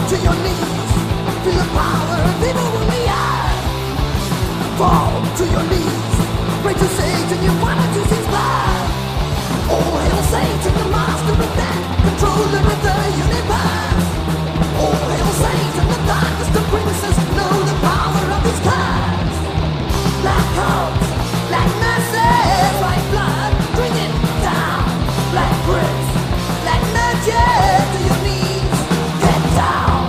to your knees. Feel the power of evil when we are. Fall to your knees. Pray to Satan, you wanted to inspire. All hail Satan, the master of death, controller of the universe. All hail Satan, the darkest of princes, know the power of his curse. Black holes, black masses, white blood, drink it down. Black bricks, black magic, to your knees, get down.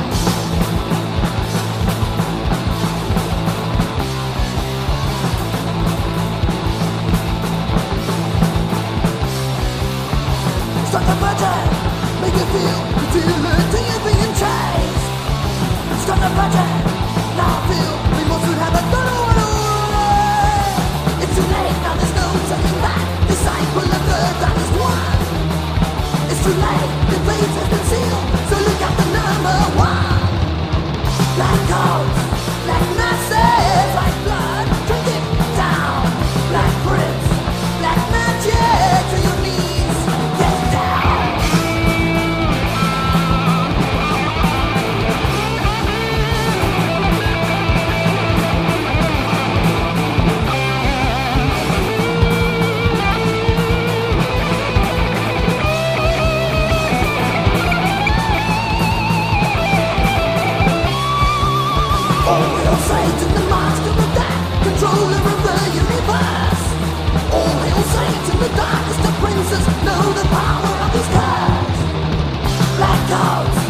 Start the budget, make it feel it, you're being chased. Start the budget, now feel we must have a thorough away. It's too late, now there's no turning back. Disciple of the darkest one. It's too late, the fate has been sealed, so look at the number one. Black coats, black masses, white blood, drink it down. Black bricks, black magic, to your knees, get down. All hail Satan, the master of death, controller of the universe. All hail Satan, the darkest of princes, know the power of his curse. Black coats,